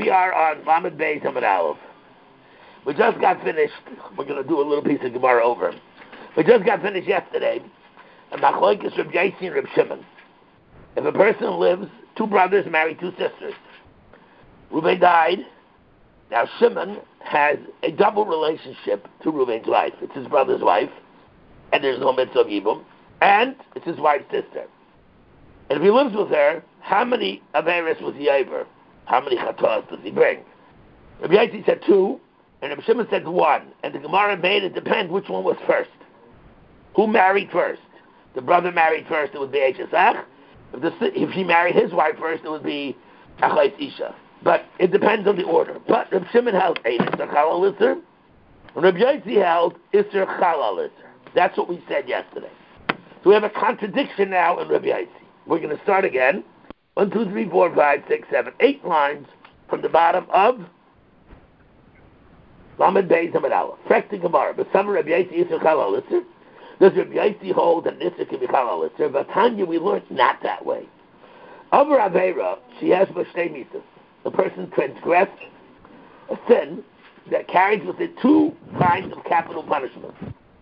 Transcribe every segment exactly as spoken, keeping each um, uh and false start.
We are on Lamed Beis Amud Aleph. We just got finished. We're going to do a little piece of Gemara over. We just got finished yesterday. And Machlokes Reb Yaisi and Reb Shimon. If a person lives, two brothers marry two sisters. Reuben died. Now Shimon has a double relationship to Reuben's wife. It's his brother's wife, and there's no mitzvah of yibum, and it's his wife's sister. And if he lives with her, how many averis was he over? How many chatos does he bring? Rabbi Yaisi said two, and Rabbi Shimon said one. And the Gemara made it depend which one was first. Who married first? The brother married first, it would be Eshesach. If, the, if he married his wife first, it would be Achais Isha. But it depends on the order. But Rabbi Shimon held Ein Isser Chalal Isser, and Rabbi Yaisi held Isser Chalal Isser. That's what we said yesterday. So we have a contradiction now in Rabbi Yaisi. We're going to start again. One, two, three, four, five, six, seven, eight lines from the bottom of Lamed Beis Amud Aleph. Frekti Gemara. But some Rabbi Yaisi Isser Chalal Isser. Does Rabbi Yaisi hold that Isser can be Chalal Isser? But Tanya, we learned not that way. Over Aveira, she has B'shtei Mitzvos. The person transgressed a sin that carries with it two kinds of capital punishment.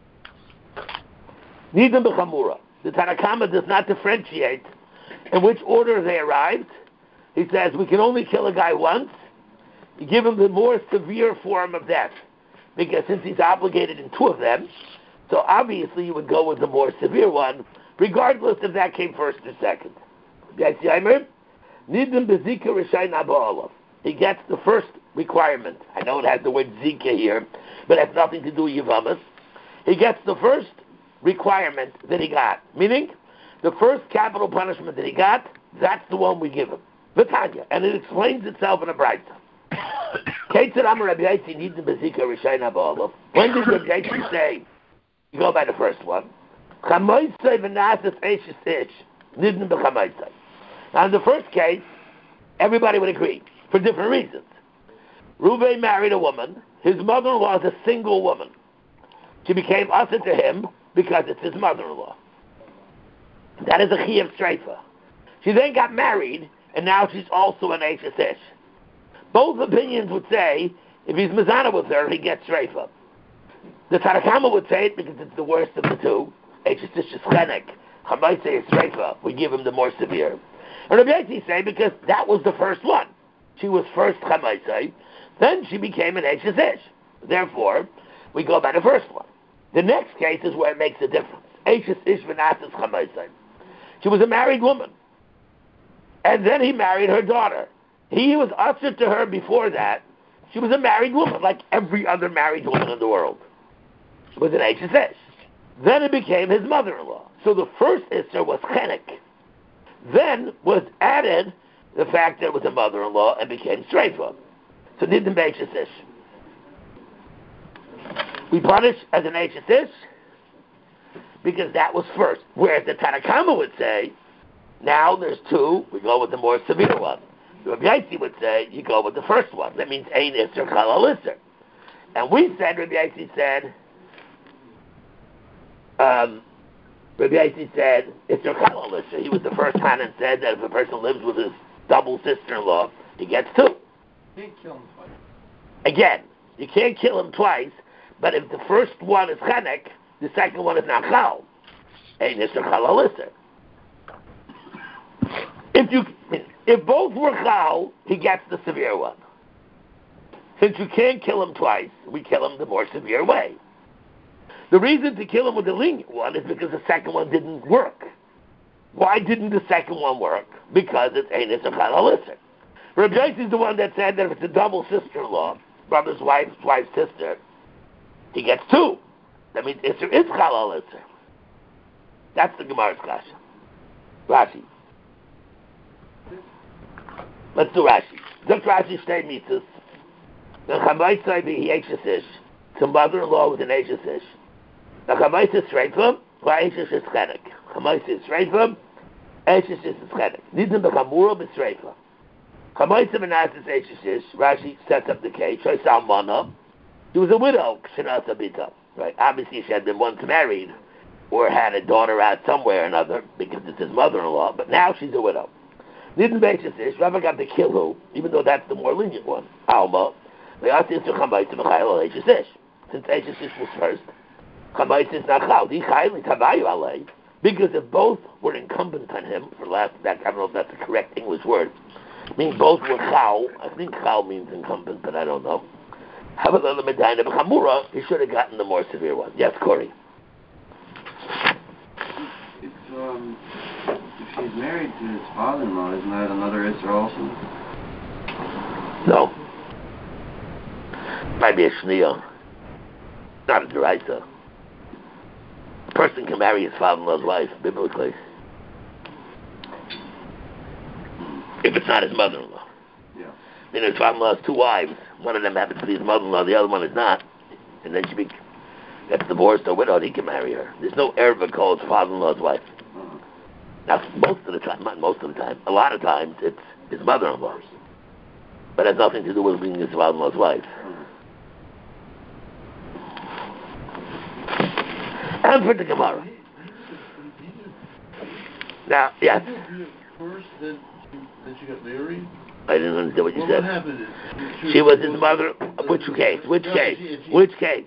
Nidam b'chamura. The Tanna Kama does not differentiate in which order they arrived. He says we can only kill a guy once. You give him the more severe form of death, because since he's obligated in two of them, so obviously you would go with the more severe one, regardless if that came first or second. Nidam bezika r'shayin aba'olav. He gets the first requirement. I know it has the word zika here, but it has nothing to do with yivamas. He gets the first requirement that he got, meaning the first capital punishment that he got, that's the one we give him. V'tanya, and it explains itself in a brayta. Ketzad Amar Rabbi Yaisi nidam bezika r'shayin aba'olav. When did Rabbi Yaisi say? You go by the first one. Chamoisei v'nasas eishes ish nidam b'chamoisei. Now, in the first case, everybody would agree, for different reasons. Reuven married a woman. His mother-in-law is a single woman. She became usher to him because it's his mother-in-law. That is a chiyuv streifa. She then got married, and now she's also an eishes ish. Both opinions would say, if he's mezana with her, he gets streifa. The Tanna Kama would say it because it's the worst of the two. Eishes ish is chenek. Chamaisei is streifa. We give him the more severe. And Rabbi Yaisi say because that was the first one. She was first Chamaisei, then she became an Eishes Ish. Therefore, we go by the first one. The next case is where it makes a difference. Eishes Ish v'nasas Chamaisei. She was a married woman. And then he married her daughter. He was ushered to her before that. She was a married woman, like every other married woman in the world. She was an Eishes Ish. Then it became his mother-in-law. So the first Isser was Chenek. Then was added the fact that it was a mother-in-law and became streifa. So nidam b'eishes ish. We punish as an eishes ish because that was first. Whereas the Tanna Kama would say, now there's two, we go with the more severe one. The Rabbi Yaisi would say, you go with the first one. That means ein isser chalal isser. And we said, Rabbi Yaisi said, um, Rabbi Yaisi said, it's your chalal isser. He was the first one and said that if a person lives with his double sister-in-law, he gets two. You can't kill him twice. Again, you can't kill him twice, but if the first one is chenek, the second one is not chal. Ein isser chalal isser. If you, if both were chal, he gets the severe one. Since you can't kill him twice, we kill him the more severe way. The reason to kill him with the lenient one is because the second one didn't work. Why didn't the second one work? Because it's ein isser chalal isser. Rabbi Yaisi is the one that said that if it's a double sister-in-law, brother's wife, wife's sister, he gets two. That means isser is chalal isser. That's the Gemara's kasha. Rashi. Let's do Rashi. Look, Rashi shtei mitzvos. The chamaisei v'eishes ish. It's a mother-in-law with an eishes ish. The chamaisei is streifa, v'eishes is chenek. Chamaisei is streifa, eishes is chenek. Nidam b'chamura b'streifa. Chamaisei v'nasas eishes ish. Rashi sets up the case. Shoy salmana. She was a widow. Kshenasa bita. Right. Obviously, she had been once married, or had a daughter out somewhere or another because it's his mother-in-law. But now she's a widow. Didn't Beishas Ish, Rava got the Kilu, even though that's the more lenient one. Alma, they asked Isser Chamais to Mechayel Beishas Ish. Since Beishas Ish was first, Chamais is not Chal. Di Chayli Tavayu Alei. Because if both were incumbent on him, for last, that, I don't know if that's the correct English word, I mean both were Chal. I think Chal means incumbent, but I don't know. How about the Medina B'Chamura? He should have gotten the more severe one. Yes, Corey. If, um, if she's married to his father-in-law, isn't that another Isser also? No. Might be a Shniya. Not a Deraisa. A person can marry his father-in-law's wife, biblically. If it's not his mother-in-law. Yeah. Then his father-in-law has two wives. One of them happens to be his mother-in-law, the other one is not. And then she be, gets divorced or widowed, he can marry her. There's no erva called his father-in-law's wife. Uh-huh. Now, most of the time, not most of the time, a lot of times, it's his mother-in-law. But it has nothing to do with being his father-in-law's wife. And for the Gemara. Now, yes. First, then she, then she got married. I didn't understand what you Well, said. what happened? Is, She was his mother. Which case? Which case? Which case?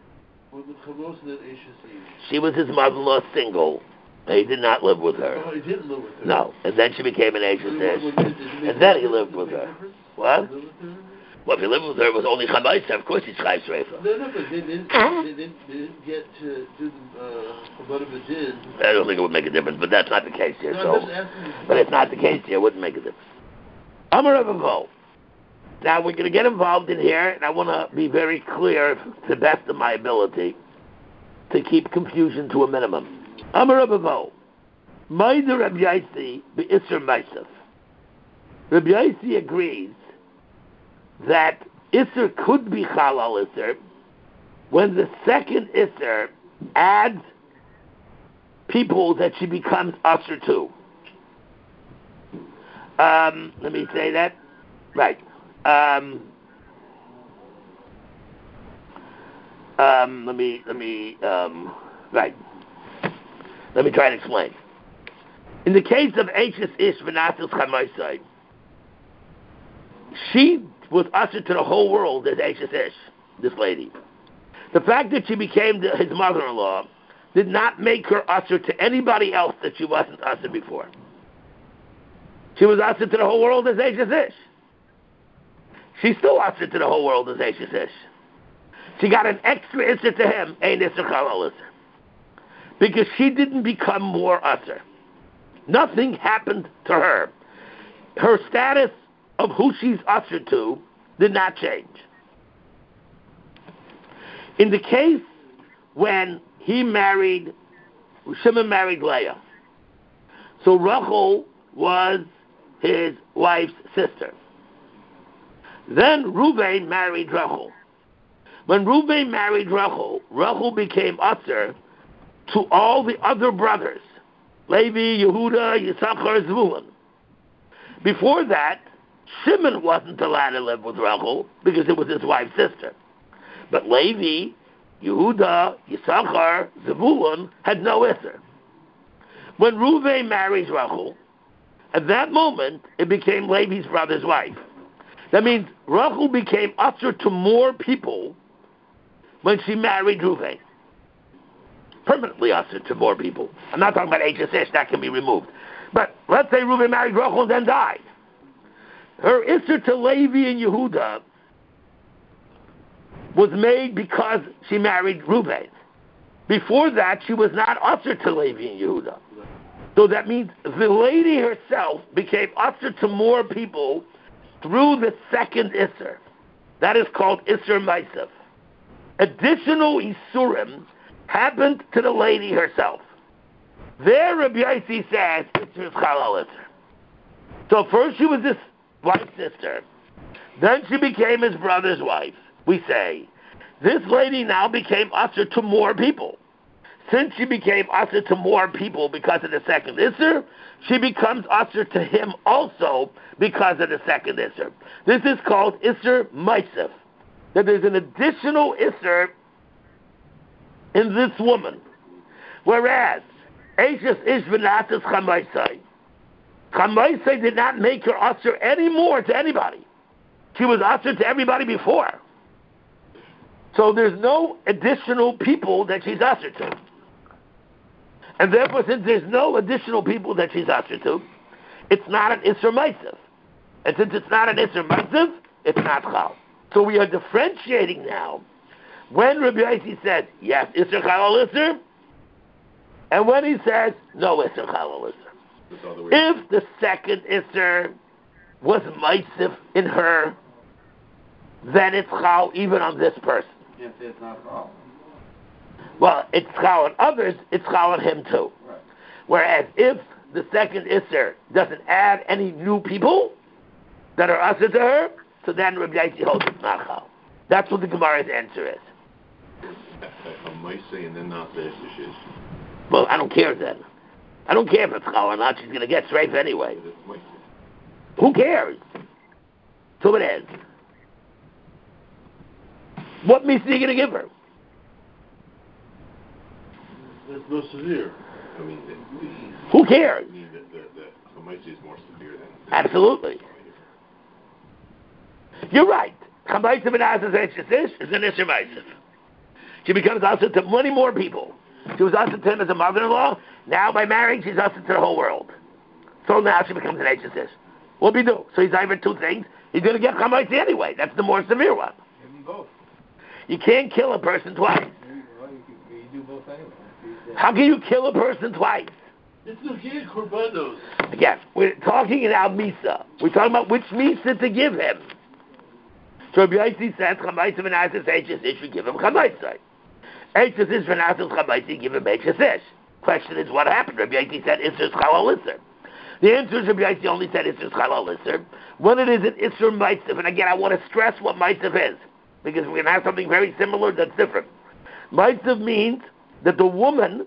She was his mother-in-law single. He did not live with her. Oh, he didn't live with her. No, and then she became an Ashes Ish, and then he lived with her. What? Well, if he lived with her, it was only Chamaisa. Of course, he's Chayes Reifa. No, no, but they didn't, they didn't, they didn't get to do the uh, Chabad B'Din. I don't think it would make a difference, but that's not the case here. No, So, I'm just asking. but it's not the case here. It wouldn't make a difference. Amar Rav Avo. Now we're going to get involved in here, and I want to be very clear, to the best of my ability, to keep confusion to a minimum. Amar Rav Avo. Ma'aser Rabbi Yaisi be'Isser Ma'asef. Rabbi Yaisi agrees that Isser could be Chalal Isser when the second Isser adds people that she becomes Usher to. Um, let me say that. Right. Um, um, let me, let me, um, right. Let me try to explain. In the case of Ashes Ish V'Nasis Chamaisai, she was ushered to the whole world as Ashes Ish, this lady. The fact that she became the, his mother-in-law did not make her ushered to anybody else that she wasn't ushered before. She was ushered to the whole world as Ashes Ish. She's still ushered to the whole world as Ashes Ish. She got an extra Isser to him, Ein Isser Chalal Isser, because she didn't become more usher. Nothing happened to her. Her status of who she's ushered to did not change. In the case when he married, Shimon married Leah, so Rachel was his wife's sister. Then Reuven married Rachel. When Reuven married Rachel, Rachel became usher to all the other brothers, Levi, Yehuda, Yisachar, Zvulun. Before that, Shimon wasn't allowed to live with Rachel because it was his wife's sister. But Levi, Yehuda, Yisachar, Zvulun had no Isser. When Reuven marries Rachel, at that moment, it became Levi's brother's wife. That means Rachel became usher to more people when she married Reuven. Permanently usher to more people. I'm not talking about H S H, that can be removed. But let's say Reuven married Rachel and then died. Her Isser to Levi and Yehuda was made because she married Reuven. Before that, she was not usher to Levi and Yehuda. So that means the lady herself became usher to more people through the second Isser. That is called Isser Ma'asef. Additional Isurim happened to the lady herself. There, Rabbi Yaisi says, Isser is Chalal Isser. So first she was his wife's sister. Then she became his brother's wife. We say, this lady now became usher to more people. Since she became usher to more people because of the second Isser, she becomes usher to him also because of the second Isser. This is called Isser Ma'asef. That there's an additional Isser in this woman. Whereas, Ashes Ish V'Nasis Chamaisai, Chamaisa did not make her usher anymore to anybody. She was usher to everybody before. So there's no additional people that she's usher to. And therefore, since there's no additional people that she's usher to, it's not an Isser Ma'aseh. And since it's not an Isser Ma'aseh, it's not Chal. So we are differentiating now when Rabbi Yossi said, yes, Isser Chal Isser, and when he says, no Isser Chal Isser. If the second Isser was Ma'aseh in her, then it's Chal even on this person. Yes, it's not Chal. Well, it's Chal on others, it's Chal on him too. Right. Whereas if the second Isser doesn't add any new people that are usher to her, so then Rabbi Yossi holds it's not Chal. That's what the Gemara's answer is. A Maisei and then not the Isser. Well, I don't care then. I don't care if it's Chal or not. She's going to get strafe anyway. Who cares? So it is. What Misa are you going to give her? That's more severe. I mean, the, the, Who cares? I mean, the, the, the Maisei is more severe than... than Absolutely. You're right. Chamaisa B'nazes Eish is an Isser Ma'aseh. She becomes usher to many more people. She was usher to him as a mother-in-law. Now, by marrying, she's usher to the whole world. So now she becomes an Eish. What'll he do? So he's either two things. He's going to get Chamaisa anyway. That's the more severe one. Even both. You can't kill a person twice. Well, you, can, you do both anyway. How can you kill a person twice? It's the Gid Korbanos. Again, we're talking about Misa. We're talking about which Misa to give him. So Rabbi Yossi says, Chamaisa V'nasas Eiches Ish, we give him Chamaisa. Eiches Ish V'nasas Chamaisa, give him Eiches Ish. Question is, what happened? Rabbi Yossi said, Isser Chalal Isser. The answer is Rabbi Yossi only said Isser Chalal Isser. When it is an Isser Ma'aseh, and again, I want to stress what Ma'aseh is, because we're going to have something very similar that's different. Ma'aseh means that the woman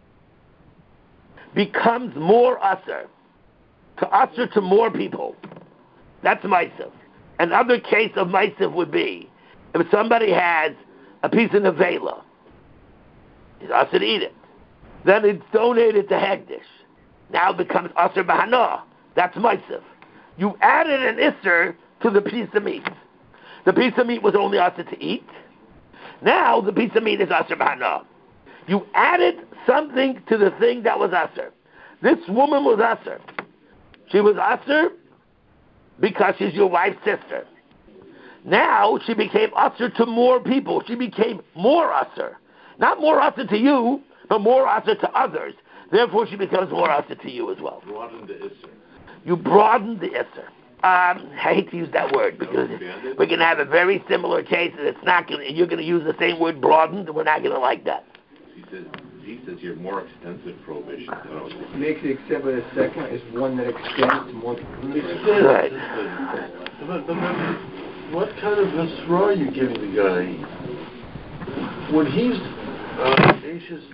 becomes more usher, to usher to more people. That's Ma'aseh. Another case of Ma'aseh would be if somebody has a piece of nevela, he's usher to eat it. Then it's donated to Hegdish. Now it becomes usher b'hana. That's Ma'aseh. You added an isser to the piece of meat. The piece of meat was only usher to eat. Now the piece of meat is usher b'hana. You added something to the thing that was usher. This woman was usher. She was usher because she's your wife's sister. Now she became usher to more people. She became more usher. Not more usher to you, but more usher to others. Therefore she becomes more usher to you as well. Broaden the Isser. You broaden the isser. Um, I hate to use that word because we're going to have a very similar case, and it's not going. You're going to use the same word, broadened, and we're not going to like that. He says, he says you're more extensive prohibition. Makes it except with a second is one that extends to more people. Extends. Right. But, but then, what kind of Hesra are you giving the guy when he's uh, anxious?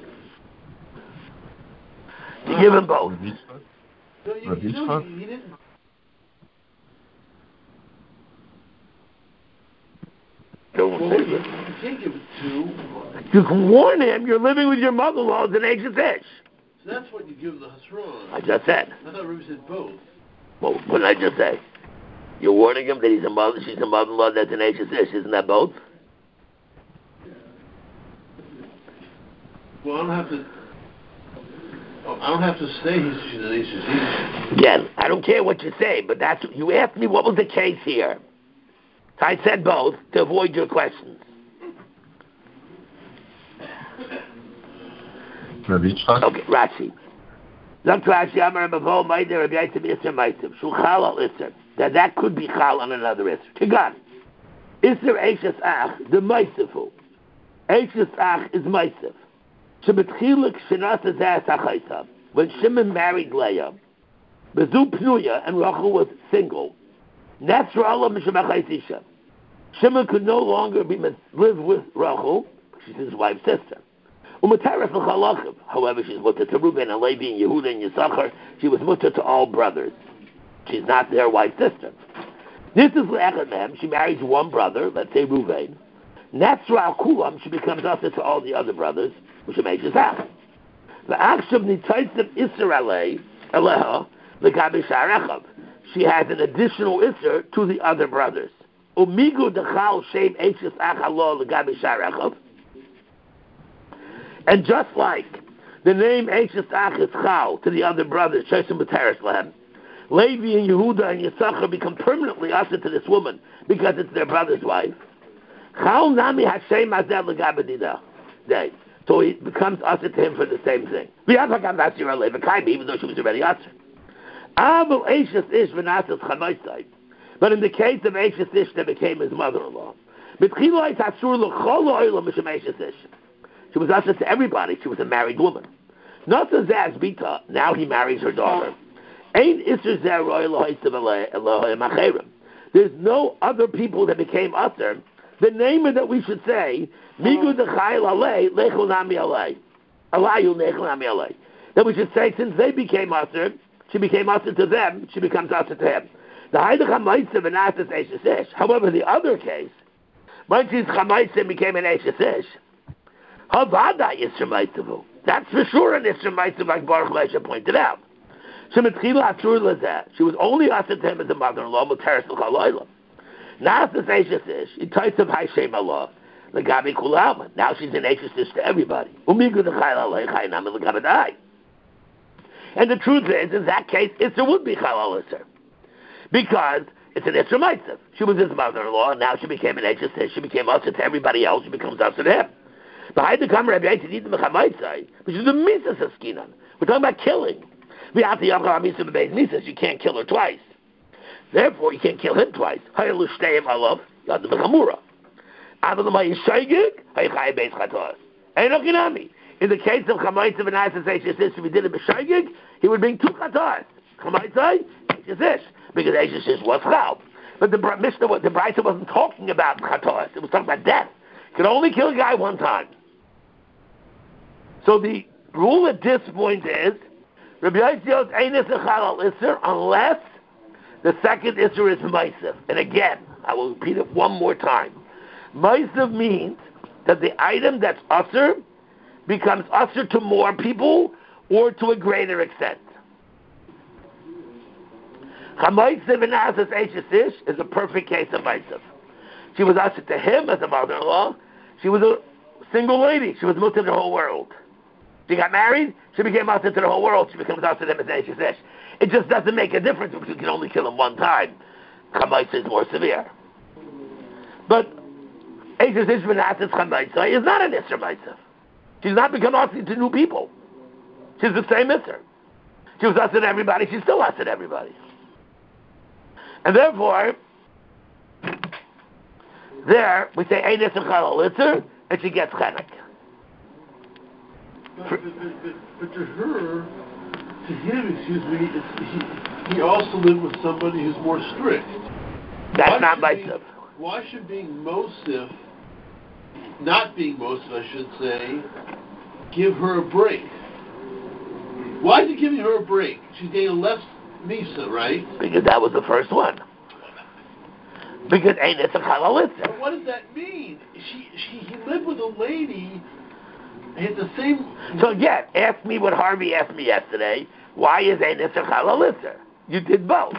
You give him both. No, you, you know, he, he didn't. Don't Well, say you, that. you can't give it two. You can warn him you're living with your mother-in-law as an ancient fish. So that's what you give the Hasron. I just said. I thought Ruby said both. Well, what did I just say? You're warning him that he's a mother, she's a mother-in-law that's an ancient fish. Isn't that both? Well, I don't have to. I don't have to say he's, she's an ancient. Again, I don't care what you say, but that's you asked me what was the case here. So I said both to avoid your questions. Okay, Rashi. Look, Rashi, Amar Bavo, Maider, Rabbi Yosef, Isser, Maisim. Shuchal al Isser. That that could be Chal on another Isser. Tigan. Isser Eishes Ach, the Maisifu. Eishes Ach is Maisif. Shebetchilik Shenasa Zeh Sachaisa. When Shimon married Leah, Bezu Pnuya and Rachel was single. Netzra Allah Mishemachais Isha. Shimon could no longer be live with Rachel. She's his wife's sister. Umataref l'chalachim. However, she's mutter to Reuben and Levi and Yehuda and Yisachar. She was mutter to all brothers. She's not their wife's sister. This is le'echad mehem. She marries one brother, let's say Reuven. Netzra kulam. She becomes usher to all the other brothers, which makes us out. The akshav nitaisim Isser alei aleha. L'gabi Sharechav. She has an additional Isser to the other brothers. Umigu dechal shem eishes achalo l'gabi Sharechav. And just like the name eishes ach is chal to the other brothers, Sheshem B'teres Lehem, Levi and Yehuda and Yisachar become permanently usher to this woman because it's their brother's wife. Chal nami Hashem azeh l'gabi dida. So it becomes usher to him for the same thing. Even though she was already usher. But in the case of Eishes Ish, that became his mother-in-law. She was usher to everybody. She was a married woman. Now he marries her daughter. There's no other people that became usher. The name that we should say, that we should say, since they became usher, she became usher to them, she becomes usher to him. However, the other case, when she's Chamaisim became an Eishes Ish, Havada Yisra Maisavu. That's for sure an Yisra Maisav, like Baruch Leisha pointed out. She was only usher to him as a mother-in-law, Muteres L'Chaloilam. Now she's an Eishes Ish. It types of Hai Shem Allah. L'Gabi Kulam. Now she's an Eishes Ish to everybody. Umigu D'Chayil Alei Chaynam L'Gabi Dai. And the truth is, in that case, Isser would be Chalal Isser. Because it's an Isser Maisav. She was his mother-in-law, and now she became an Eishes Ish. She became usher to everybody else. She becomes usher to him. Behind the camera, Rabbi Yitzchak Yidin Mechamaisai, which is the Mises Haskinan. We're talking about killing. You can't kill her twice. Therefore, you can't kill him twice. In the case of Chamaitzav and Isis Eishes, if he did it b'Shaygig, he would bring two Chatas. Chamaitzav, Eishes, because Eishes was Chal. But the Mishnah, the Brisa wasn't talking about Chatas. It was talking about death. You could only kill a guy one time. So the rule at this point is, Rabbi Yosef ain't a Chalal Isser unless the second Isser is Maisav. And again, I will repeat it one more time. Maisav means that the item that's Usser becomes Usser to more people or to a greater extent. Chamaisav and Asas Eishes Ish is a perfect case of Maisav. She was Usser to him as a mother-in-law. She was a single lady. She was moved to the whole world. She got married, she became usher to the whole world, she becomes usher to them as Eishes Ish. It just doesn't make a difference because you can only kill him one time. Chamaisa is more severe. But Eishes Ish Benatas Chamaisa is not an Isser Maisav. She's not become usher to new people. She's the same Isser. She was usher to everybody, she's still usher to everybody. And therefore, there, we say Ein Isser Chalal Isser, and she gets Chenek. But, but, but, but to her, to him, excuse me, it's, he, he also lived with somebody who's more strict. That's why not Mosif. Why should being Mosif, not being Mosif, I should say, give her a break? Why is he giving her a break? She's getting less Misa, right? Because that was the first one. Because ain't it a Chalal Isser? But what does that mean? She, she, he lived with a lady. It's the same. So again, ask me what Harvey asked me yesterday. Why is Ein Isser Chalal Isser? You did both.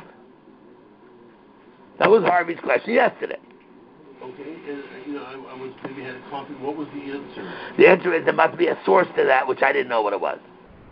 That was Harvey's question yesterday. Okay, and you know, I, I was maybe had a coffee. What was the answer? The answer is there must be a source to that, which I didn't know what it was.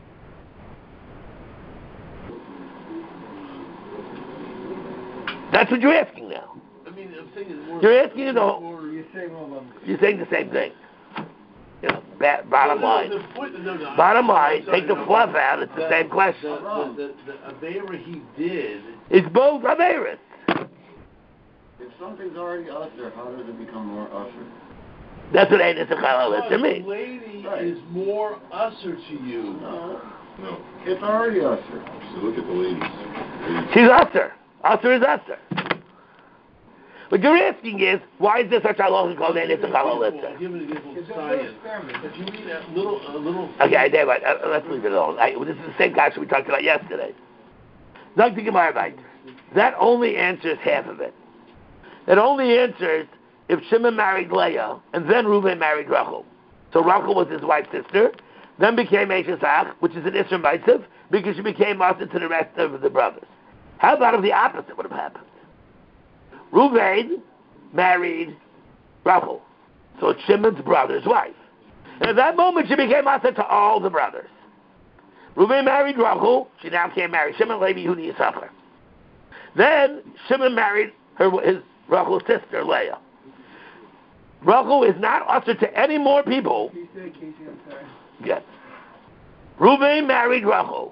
That's what you're asking now. I mean, I'm saying it's more. You're asking the whole. You're saying all of them. You're saying the same thing. You know, ba- bottom no, no, line. The point, no, no, bottom line, sorry, take the no, fluff out, it's the, the same question. The, the, the, the Avera he did. It's both Averas. If something's already usher, how does it become more usher? That's what Ein Isser Chalal Isser The means. lady Right. is more usher to you. No, No. it's already usher. So look at the ladies. She's Usher. Usher is Usher. What you're asking is, why is there such a law called Ein Isser Chalal Isser? Give an example of It's a little science. experiment. If you read that little, a little. Okay, there, right. Uh, let's leave it alone. I, this is the same question we talked about yesterday. Doctor Gemara, right? That only answers half of it. It only answers if Shimon married Leah and then Reuben married Rachel. So Rachel was his wife's sister. then became Eishesach, which is an Isser Maisav, because she became Asa to the rest of the brothers. How about if the opposite would have happened? Reuven married Rachel, so it's Shimon's brother's wife. And at that moment, she became Asa to all the brothers. Reuven married Rachel, she now can't marry Shimon, Levi, Yehuda, Yisachar. Then Shimon married her, his Rachel's sister, Leah. Rachel is not Asa to any more people. Can you say Casey, I'm sorry? Yes. Reuven married Rachel.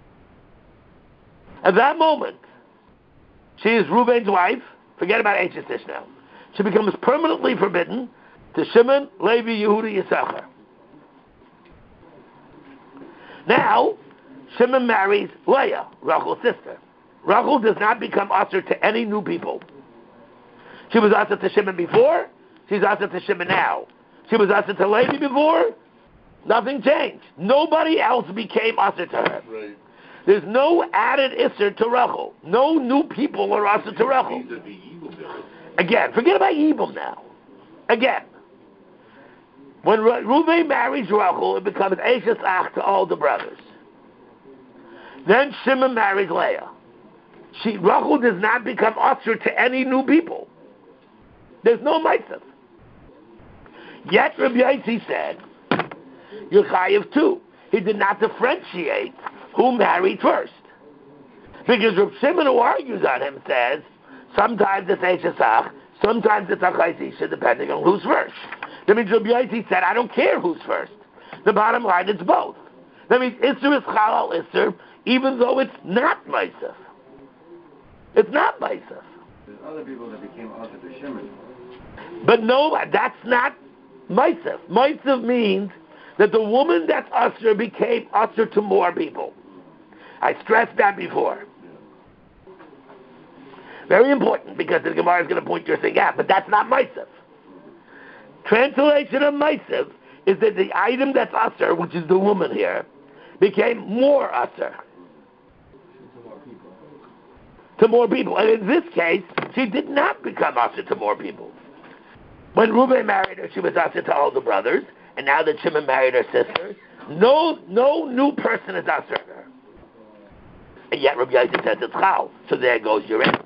At that moment, she is Reuven's wife. Forget about Eishesish now. She becomes permanently forbidden to Shimon, Levi, Yehuda, Yisachar. Now, Shimon marries Leah, Rachel's sister. Rachel does not become Asr to any new people. She was Asr to Shimon before, she's Asr to Shimon now. She was Asr to Levi before, nothing changed. Nobody else became Asr to her. Right. There's no added Isser to Rachel. No new people are Asr to Rachel. Again, forget about Yibum now. Again, when Reuven marries Rachel, it becomes Eishes Ach to all the brothers. Then Shimon marries Leah. She, Rachel does not become Asr to any new people. There's no Maisav. Yet Rabbi Yossi said, you're chayiv too. He did not differentiate who married first. Because Rabbi Shimon, who argues on him, says, sometimes it's Eishesach, sometimes it's Achais Isha, depending on who's first. That means Rabbi Yossi said, I don't care who's first. The bottom line, it's both. That means Isser is Chalal Isser, even though it's not Maisav. It's not Maisav. There's other people that became Asa to Shimon. But no, that's not Maisav. Maisav means that the woman that's Asr became Asr to more people. I stressed that before. Very important, because the Gemara is going to point your thing out, but that's not Maisav. Translation of Maisav is that the item that's Asr, which is the woman here, became more Asr. To more people. And in this case, she did not become Asr to more people. When Reuben married her, she was Asr to all the brothers, and now that Shimon married her sister, no no new person is Asr to her. And yet Rabbi Yossi says it's Chal. So there goes your answer.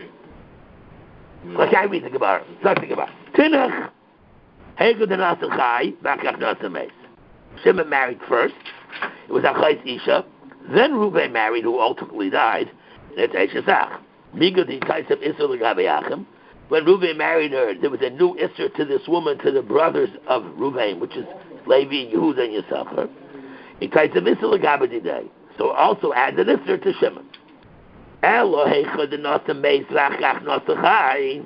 Like I read the Gemara. Start the Gemara. Tinach, Hegel den Asr Chai, Bakach Nasa Meis. Shimon married first. It was Achais Isha. Then Reuben married, who ultimately died. And it's Eishesach. Migadi Taisem Isser L'Gabe Achim. When Reuben married her, there was a new Isser to this woman, to the brothers of Reuben, which is Levi, Yehuda, and Yisachar. It Taisem Isser L'Gabe Didei. So also adds an Isser to Shimon. Elo Heicha den Nasa Meis V'Achach Nasa Chai.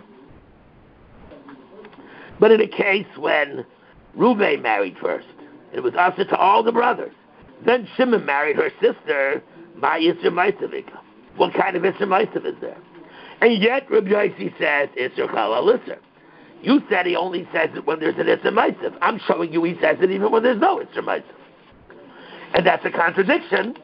But in a case when Reuben married first, it was Asa to all the brothers. Then Shimon married her sister, Ma Yisr Maisavika. What kind of Isser Maisav is there? And yet, Rabbi Yossi says, Isser Chalal Isser. You said he only says it when there's an Isser Maisav. I'm showing you he says it even when there's no Isser Maisav. And that's a contradiction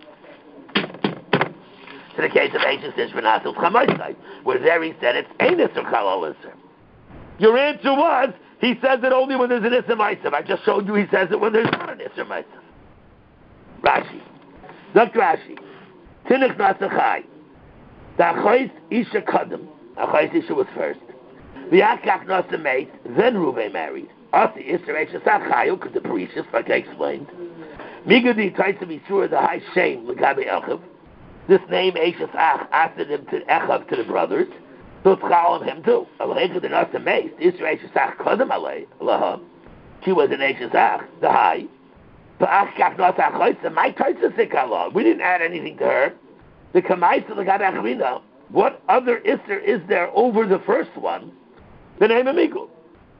to the case of Eishes Ish V'Nasil Chamaisai, where there he said it's Ein Isser Chalal Isser. Your answer was, he says it only when there's an Isser Maisav. I just showed you he says it when there's not an Isser Maisav. Rashi. Doctor Rashi. Tinach Nasachai. The Achais Isha Kadam. Achais Isha was first. The Akach Nasa Mate. Then Reuben married. Asi Isra Eisha Sachayu, because the Parishas, like I explained. Migadi Taisam Yisur, the high shame, L'Gabe Echav. This name Eisha Sach asked him to Echav, to the brothers. So it's Chal on him too. Alechad the Nasa Mate. Isra Eisha Sach Kadam Alei. Laha. She was an Eisha Sach, the high. But Akach Nasa Achais, my Taisam Sikala. We didn't add anything to her. The Kamaisa L'Gabe Echvina, what other Isser is there over the first one? The name of Mikul.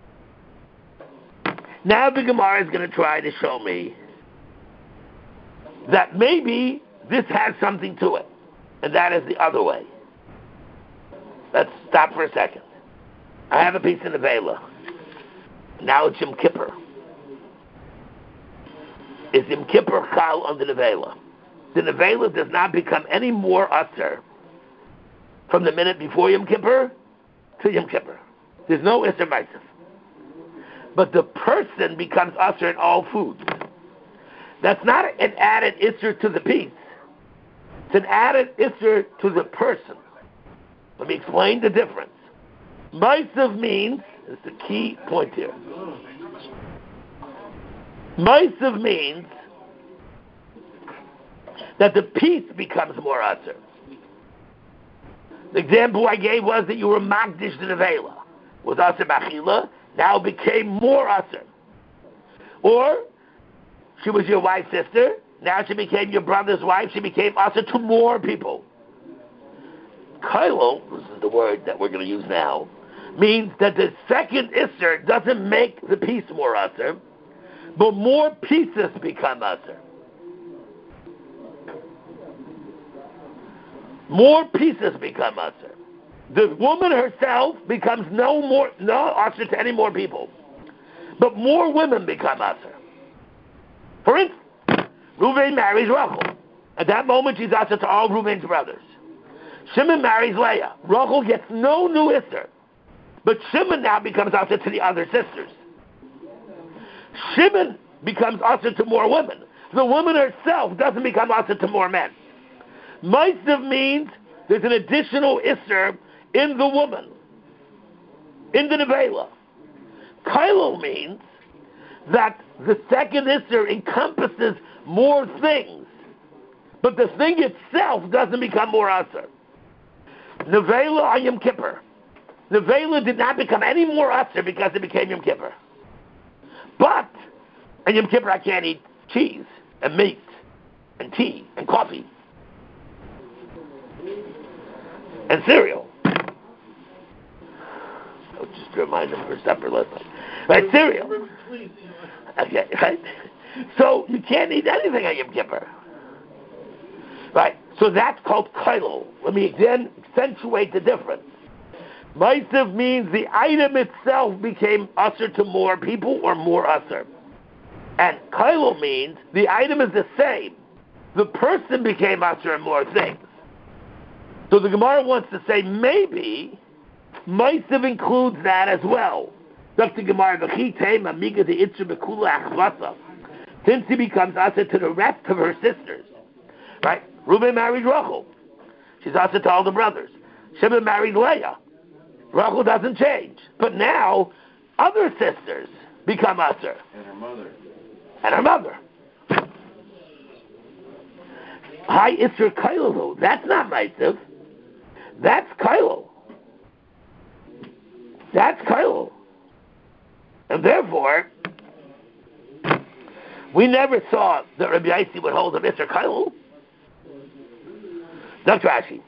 Now the Gemara is going to try to show me that maybe this has something to it, and that is the other way. Let's stop for a second. I have a piece in the Vela. Now it's Yom Kippur. Is Yom Kippur Chal under the Vela? The Nevela does not become any more Asr from the minute before Yom Kippur to Yom Kippur. There's no Isser Maisav. But the person becomes Asr in all foods. That's not an added isser to the piece. It's an added isser to the person. Let me explain the difference. Ma'asav means, it's the key point here. Ma'asav means that the piece becomes more usher. The example I gave was that you were magdish to the vela. Was usher bachila, now it became more usher. Or, she was your wife's sister, now she became your brother's wife, she became usher to more people. Kailo, this is the word that we're going to use now, means that the second isser doesn't make the piece more usher, but more pieces become usher. More pieces become usher. The woman herself becomes no more no usher to any more people, but more women become usher. For instance, Reuven marries Rachel. At that moment, she's usher to all Reuven's brothers. Shimon marries Leah. Rachel gets no new isser, but Shimon now becomes usher to the other sisters. Shimon becomes usher to more women. The woman herself doesn't become usher to more men. Ma'asav means there's an additional isser in the woman, in the nevela. Kailo means that the second isser encompasses more things, but the thing itself doesn't become more usher. Nevela on Yom Kippur. Nevela did not become any more usher because it became Yom Kippur. But on Yom Kippur I can't eat cheese and meat and tea and coffee and cereal. Oh, just to remind them for supper last night. Right, cereal. Okay, right? So you can't eat anything on Yom Kippur. Right, so that's called kailo. Let me again accentuate the difference. Ma'asav means the item itself became usher to more people or more usher. And kailo means the item is the same. The person became usher in more things. So the Gemara wants to say maybe Ma'asav includes that as well. Doctor Gemara, since he becomes usher to the rest of her sisters. Right? Reuben married Rachel. She's usher to all the brothers. Shimon married Leah. Rachel doesn't change. But now, other sisters become usher. And her mother. And her mother. Hi, Isser Kailo. That's not Ma'asav. That's Kailo. That's Kailo. And therefore, we never saw that Rabbi Yossi would hold a Isser Kailo. That's Rashi.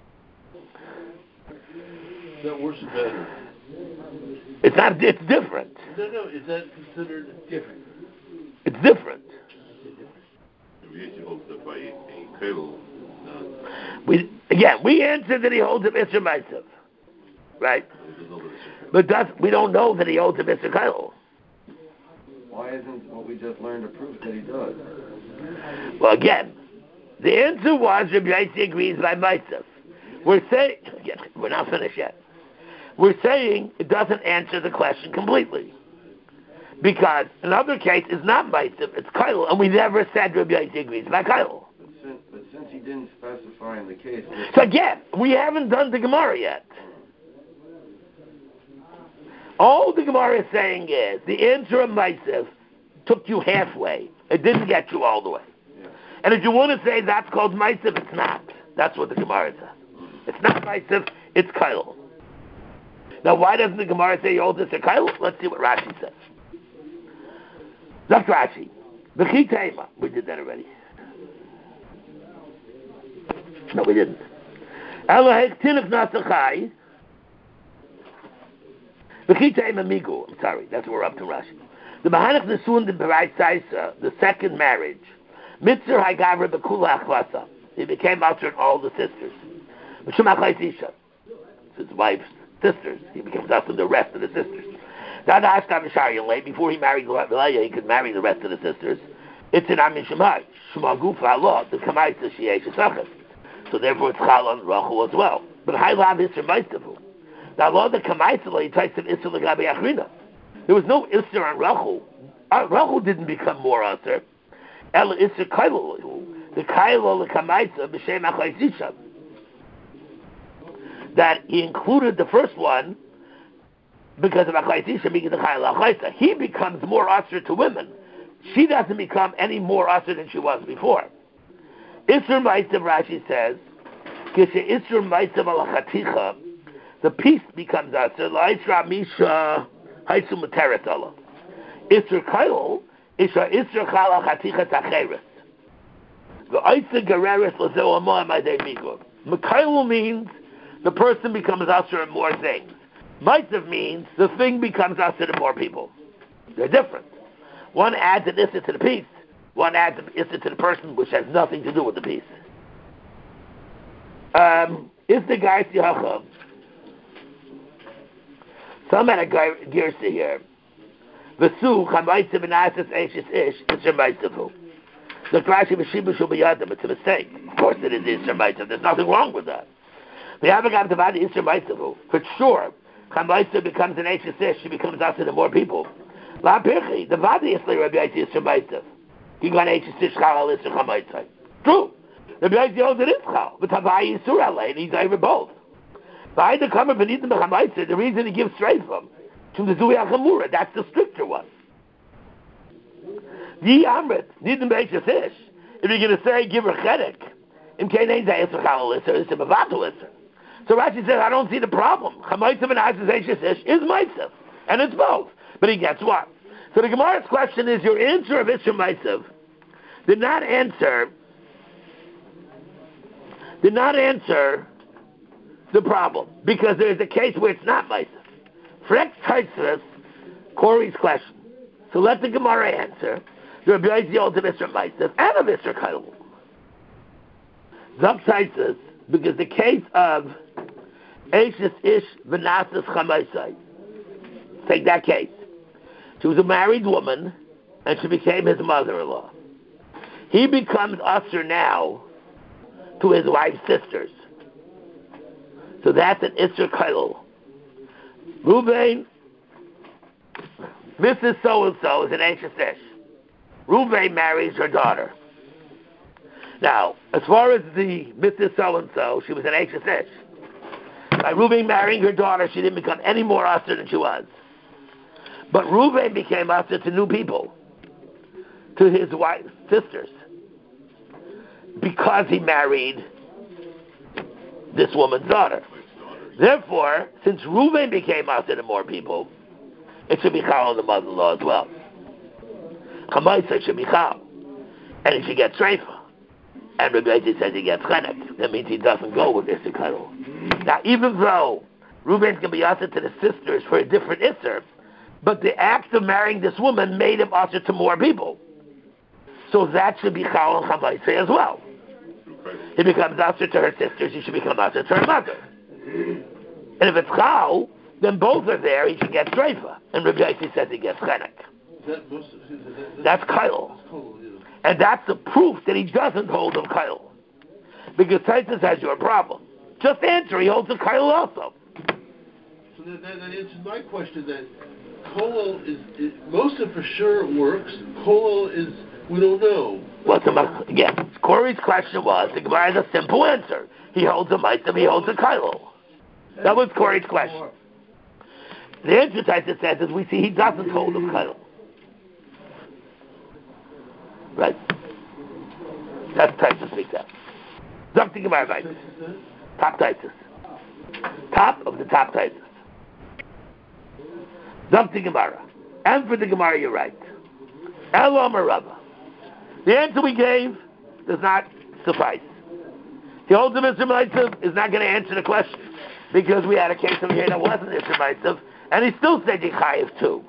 Is that worse or better? It's not. It's different. No, no. Is that considered different? It's different. We used to hold that by a Kailo. We again. We answered that he holds a Isser Ma'asav, right? But does, we don't know that he holds a Isser Kailo. Why isn't what we just learned a proof that he does? Well, again, the answer was Rabbi Yossi agrees by Ma'asav. We're saying, again, we're not finished yet. We're saying it doesn't answer the question completely. Because another case is not Ma'asav, it's Kailo, and we never said Rabbi Yossi agrees by Kailo. But since, but since he didn't specify in the case... So again, we haven't done the Gemara yet. All the Gemara is saying is, the answer of Ma'asav took you halfway. It didn't get you all the way. Yeah. And if you want to say that's called Ma'asav, it's not. That's what the Gemara says. It's not Ma'asav, it's Kailo. Now, why doesn't the Gemara say you hold this at Kailo? Let's see what Rashi says. That's Rashi. V'chi teima. We did that already. No, we didn't. Ela hektinif nasachai. V'chi teima migu. I'm sorry, that's what we're up to Rashi. The Mahanach Nesuin de Berai Saisa, the second marriage, Mitzur Hagavra Bekula Achvasa. He became out in all the sisters. His wife's sisters. He becomes out in the rest of the sisters. Before he married Leah, he could marry the rest of the sisters. It's an Amin Shemai. Shema Gufa Allah, the Kamaisa Shiesh Esachet. So therefore it's Chal on Rachel as well. But High Lav Isser Maistafu. The Allah, the Kamaisa, he tries to Isser Lagabi Achrina. There was no Isser on Rachel. Uh, Rachel didn't become more Isser. El Isser Kailo, the Kailo Lekamaisa B'Shem Achaisisha. That he included the first one because of Achaisisha being the Kailo Achaisa. He becomes more usher to women. She doesn't become any more usher than she was before. Isser Maisav, Rashi says, Kishe Isser Maisav Al Chaticha, the piece becomes usher. La'isra Misha Haisu Materet Allah. Isser Kailo, Isra Isra Chala Chaticha Tacheres. The Aisa Gereres Lazeo Amoa Madei Migur. Mekaylu means the person becomes usher in more things. Maisav means the thing becomes usher to more people. They're different. One adds an issa to the piece. One adds an issa to the person, which has nothing to do with the piece. Um, is the guy Sihacha? Some had a girsa here. V'su chamaitziv v'nasis eishis ish isher maitzivu. The Rashi v'shibu shul b'yadim. It's a mistake. Of course it is isher maitziv. There's nothing wrong with that. The Avagam Tavadi isher maitzivu. For sure, chamaitziv becomes an eishis ish. She becomes usher to more people. La Pirchi, the Vadi is like Rabbi Yaitzi isher maitziv. He got eishis ish chal isher chamaitziv. True. Rabbi Yaitzi holds it is chal. But Tavai is sur alei, and he's over both. By the cover beneath the chamaitziv, the reason he gives straight from to the Zuya Chamura, that's the stricter one. Yi Amrit, Nidin Beishas Ish, if you're going to say, give her chedek, in Kanein Zayis Chal Isser, it's a Mavatu Isser. So Rashi says, I don't see the problem. Chamaitziv and Ashes Eishas Ish is Maitziv, and it's both. But he gets what? So the Gemara's question is, your answer of Isser Maitziv did not answer, did not answer the problem, because there's a case where it's not Maitziv. Frex Taitzvus, Corey's question. So let the Gemara answer. The Rabbi Yaitzi holds of Isser Maitziv and of Isser Kailul. Zok Taitzvus, because the case of Eishis Ish V'Nasas Chamaisai. Take that case. She was a married woman, and she became his mother-in-law. He becomes usher now to his wife's sisters. So that's an Isser Kailul. Ruvain, Missus So-and-so is an Eishis Ish. Ruvain marries her daughter. Now, as far as the Missus So-and-so, she was an Eishis Ish. By Ruvain marrying her daughter, she didn't become any more usher than she was. But Ruvain became usher to new people, to his wife's sisters, because he married this woman's daughter. Therefore, since Ruvain became usher to more people, it should be chal on the mother-in-law as well. Chamaisa should be chal, and he should get treifa. And Rabbi Yaitzi says he gets chenek. That means he doesn't go with Isser Kailul. Now, even though Ruvain's going to be usher to the sisters for a different Isser, but the act of marrying this woman made him usher to more people. So that should be chal on Chamaisa as well. He becomes usher to her sisters, he should become usher to her mother. And if it's chal, then both are there, he should get treifa. And Rabbi Yaitzi says he gets chenek. That most, that, that, That's kailul. yeah. And that's the proof that he doesn't hold of kailul. Because Taisus has your problem. Just answer, he holds of kailul also. So that, that, that answers my question that kolol is, is, most of for sure works, kolol is, we don't know. What's the, again, Corey's question was, the Gemara has a simple answer. He holds a maitzah, he holds a kailul. That was Corey's question. The answer Taisus says is we see he doesn't hold of kailul. Right. That's Taisus speaks out. Something Gemara right. Top Taisus. Top of the top Taisus. Something Gemara. And for the Gemara, you're right. Elam or Rava. The answer we gave does not suffice. The ultimate Mister Maitziv is not going to answer the question because we had a case over here that wasn't Mister Maitziv, and he still said Yechayev too.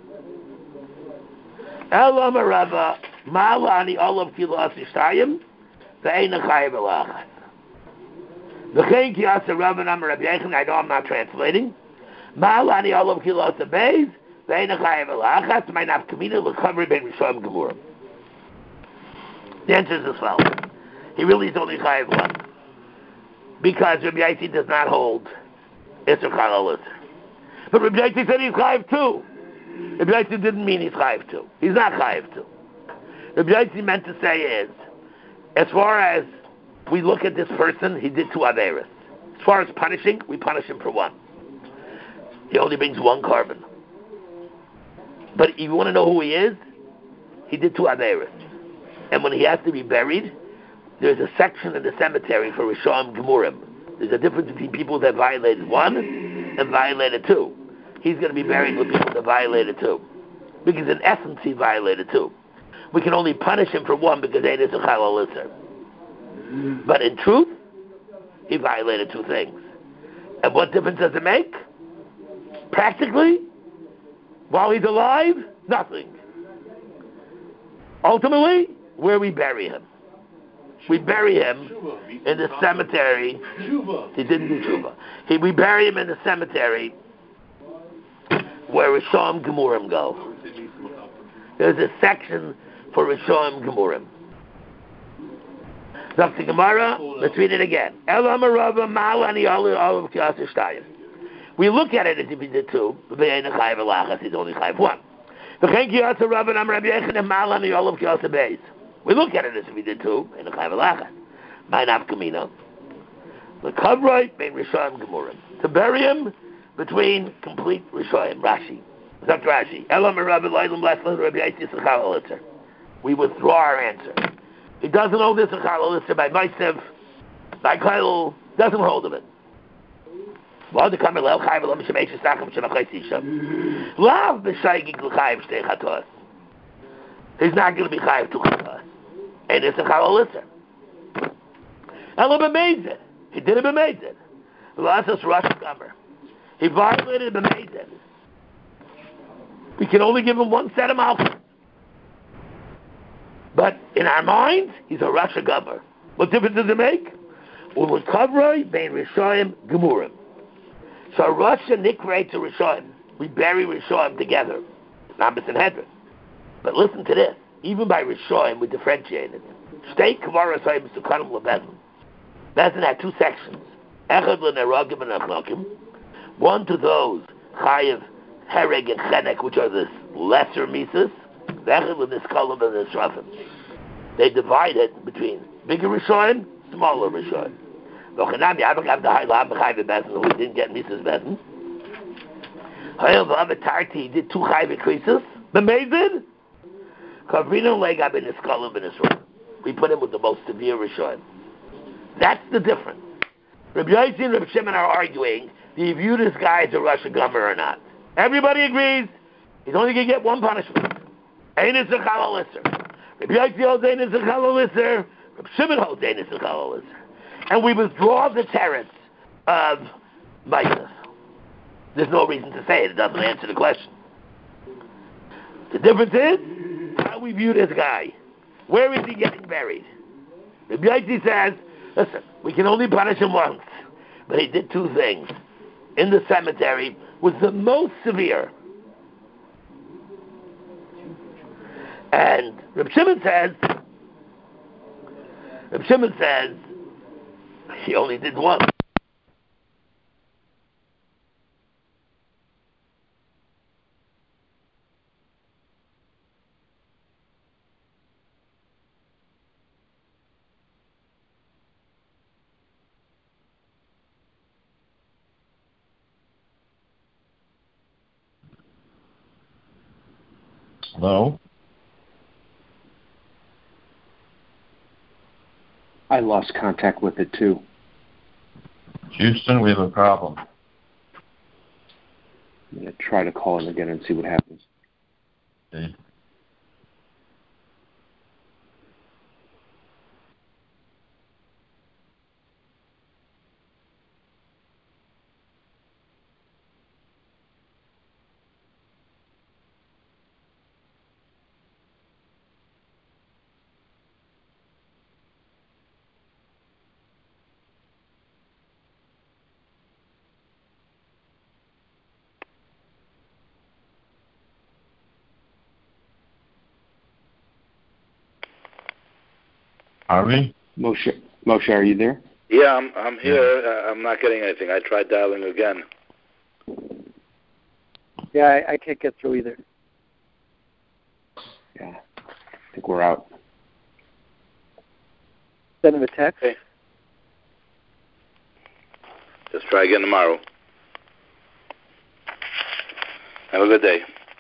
Elam or Rava. Ma'alani olav kilo asishtayim, ve'ein chayev elachas. V'chein ki asa Rabban Amar Rabbi Yechon. I know I'm not translating. Ma'alani olav kilo asabeiz, ve'ein chayev elachas. My nafkamina l'chavri ben Rishon Gemurim. The answer is as follows. He really is only chayev one, because Rabbi Yaitzi does not hold Isser Kailul Isser. But Rabbi Yaitzi said he's chayev too. Rabbi Yaitzi didn't mean he's chayev too. He's not chayev too. Rabbi Yossi meant to say is, as far as we look at this person, he did two averos. As far as punishing, we punish him for one. He only brings one carbon. But if you want to know who he is, he did two averos. And when he has to be buried, there's a section in the cemetery for Rishon Gemurim. There's a difference between people that violated one and violated two. He's going to be buried with people that violated two. Because in essence, he violated two. We can only punish him for one because it is a chalal isser. But in truth, he violated two things. And what difference does it make? Practically, while he's alive, nothing. Ultimately, where we bury him. We bury him in the cemetery. He didn't do tshuva. He, we bury him in the cemetery where Rishon Gemurim go. There's a section for Rishon Gemurim. Dr. Gemara, let's read it again. We look at it as if he did two. He's only chayiv one. We look at it as if he did two. In a chayiv alachas. My nafkamina. The kavroi bein Rishon Gemurim. To bury him between complete Rishon. Rashi. Doctor Rashi. We withdraw our answer. He doesn't hold this a chalal by Maisev, by Kail, doesn't hold of it. He's not going to be chayiv two chatos. And it's a chalal isser. Ela b'meizid. He did it b'meizid. V'lasas Rosh Hashanah. He violated b'meizid. We can only give him one set of malchus. But in our minds, he's a Rosh Hashanah. What difference does it make? U'lekavroi bein Rishayim Gemurim. So Rosh Nikra to Rishayim. We bury Rishayim together. Nambis and Hedron. But listen to this. Even by Rishayim, we differentiate it. State Kavaras Hayim Sukanim LeBezin. Bezin had two sections. Echad l'neragim and achnakim. One to those Chayiv, Hereg, and Chenek, which are the lesser mises. Echad l'niskalim and nisrafim. They divide it between bigger Rishayim, smaller Rishayim. V'chanam yabakav d'hai l'am b'chayiv bezin, who didn't get mises bezin. Hayil v'am etarti did two Chayiv increases. B'mezid. Kavrino legab in niskalim and nisrafim. We put him with the most severe Rishayim. That's the difference. Rabbi Yossi and Rabbi Shimon are arguing, do you view this guy as a Rosh Hashanah or not? Everybody agrees, he's only going to get one punishment. Ein is a chalal isser. Rabbi Yossi holds ein is a chalal isser. Rabbi Shimon holds ein is a chalal isser. And we withdraw the teretz of Ma'aseh. There's no reason to say it. It doesn't answer the question. The difference is how we view this guy. Where is he getting buried? Rabbi Yossi says, listen, we can only punish him once. But he did two things. In the cemetery was the most severe. And Rabbi Shimon says, Rabbi Shimon says, he only did one. Hello? I lost contact with it too. Houston, we have a problem. I'm going to try to call him again and see what happens. Okay. Harvey? Moshe, Moshe, are you there? Yeah, I'm I'm here. Uh, I'm not getting anything. I tried dialing again. Yeah, I, I can't get through either. Yeah. think we're out. Send him a text. Okay. Just try again tomorrow. Have a good day.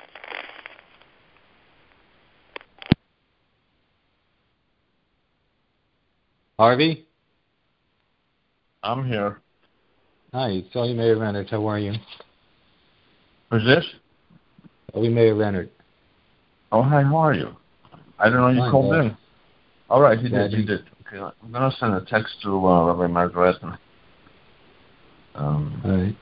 Harvey? I'm here. Hi, it's Ellie Mayer Leonard. How are you? Who's this? Ellie Mayer Leonard. Oh, hi, how are you? I don't know you Fine, called boss. in. All right, you Glad did, you you- did. Okay, I'm going to send a text to uh, Rabbi Margaret. Um, All right.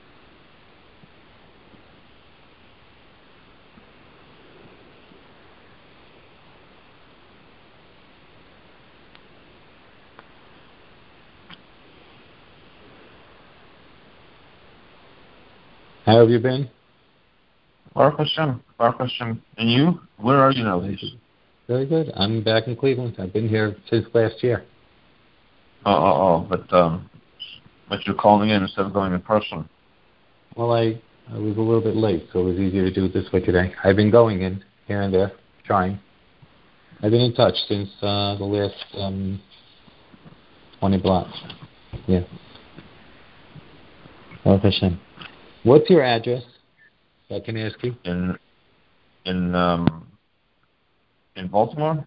How have you been? Baruch Hashem, Baruch Hashem. And you? Where are you now, Lisa? Very good. I'm back in Cleveland. I've been here since last year. Oh, oh, oh, but, um, but you're calling in instead of going in person. Well, I, I was a little bit late, so it was easier to do it this way today. I've been going in here and there, trying. I've been in touch since uh, the last um, twenty blocks. Yeah. Baruch Hashem. What's your address? If I can ask you. In, in, um, in Baltimore?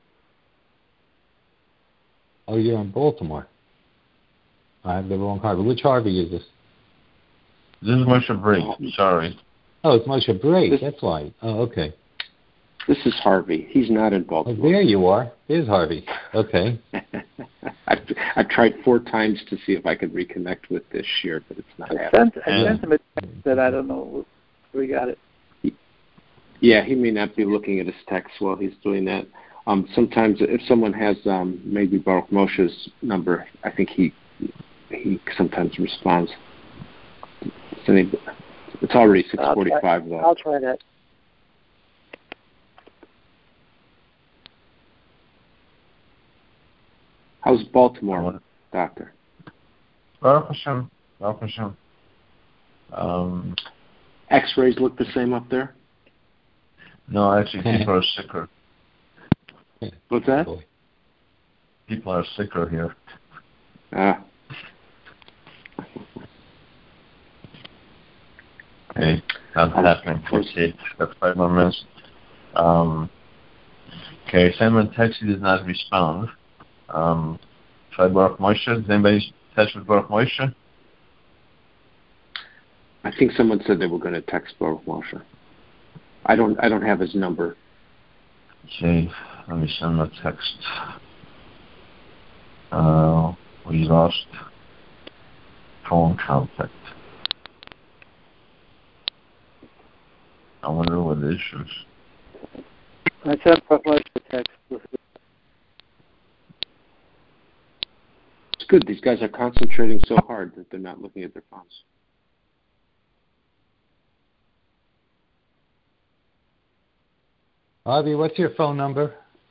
Oh, you're in Baltimore. I have the wrong Harvey. Which Harvey is this? This is Moshe Briggs. Sorry. Oh, it's Moshe Briggs. This- That's why. Oh, okay. This is Harvey. He's not in Oh, Baltimore. there you are. There's Harvey. Okay. I've, I've tried four times to see if I could reconnect with this year, but it's not I happening. sent, I Yeah. sent him a text that I don't know where we got it. Yeah, he may not be looking at his text while he's doing that. Um, sometimes if someone has um, maybe Baruch Moshe's number, I think he he sometimes responds. It's already six forty-five though. I'll try that. How's Baltimore, Doctor? Baruch Hashem, Baruch Hashem. Um, X-rays look the same up there? no, actually, people are sicker. What's that? Boy. People are sicker here. Ah. Okay, that's happening. forty-eight, that's five more minutes. Um, okay, Simon text, he did not respond. Um, try Baruch Moshe. Does anybody in touch with Baruch Moshe? I think someone said they were going to text Baruch Moshe. I don't. I don't have his number. Okay, let me send a text. Uh, we lost phone contact. I wonder what the issue is. I sent Baruch a text. It's good. These guys are concentrating so hard that they're not looking at their phones. Harvey, what's your phone number?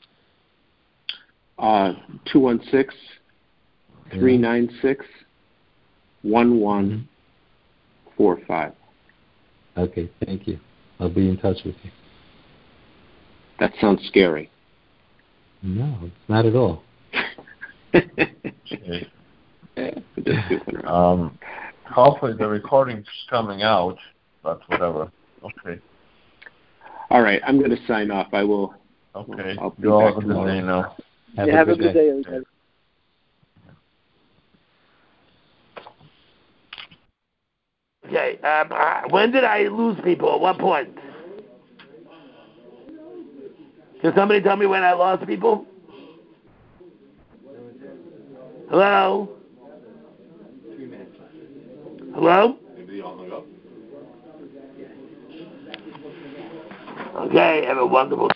Uh, two one six, three nine six, one one four five. Okay, thank you. I'll be in touch with you. That sounds scary. No, it's not at all. Okay. Just goofing around. Um, hopefully the recording's coming out, but whatever. Okay. All right, I'm going to sign off. I will. Okay. I'll be You all back have a good tomorrow. day now. Have, Yeah, a, have good a good day. day, everybody. Okay, um, uh, when did I lose people? At what point? Can somebody tell me when I lost people? Hello? Hello? Maybe all hung up. Okay, have a wonderful